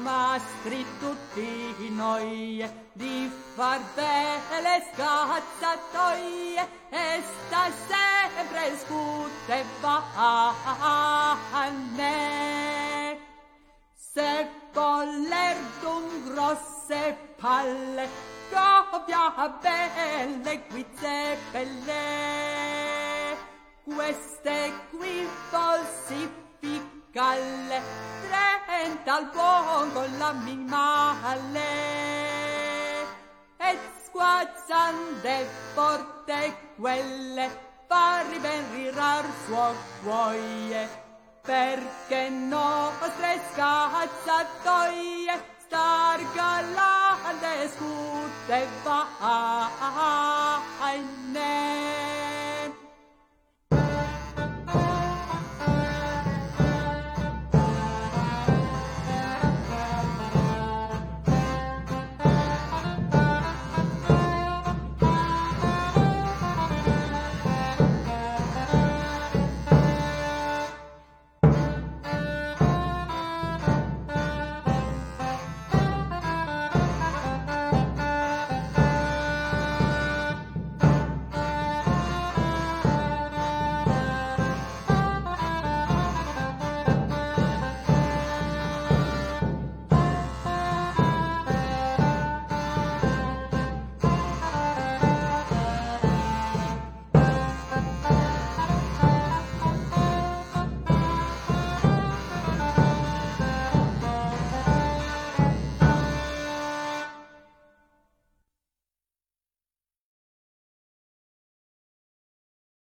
mastri tutti noi di far belle scazzatoie e sta sempre scute vanne. Se voler d'un grosse palle, copia belle guizze belle, queste qui falsificalle, 30 al buon con la minimale, e sguazzande forte quelle, farri ben rirar suo cuoie, perché nostre scazzatoie star galante scute vanne.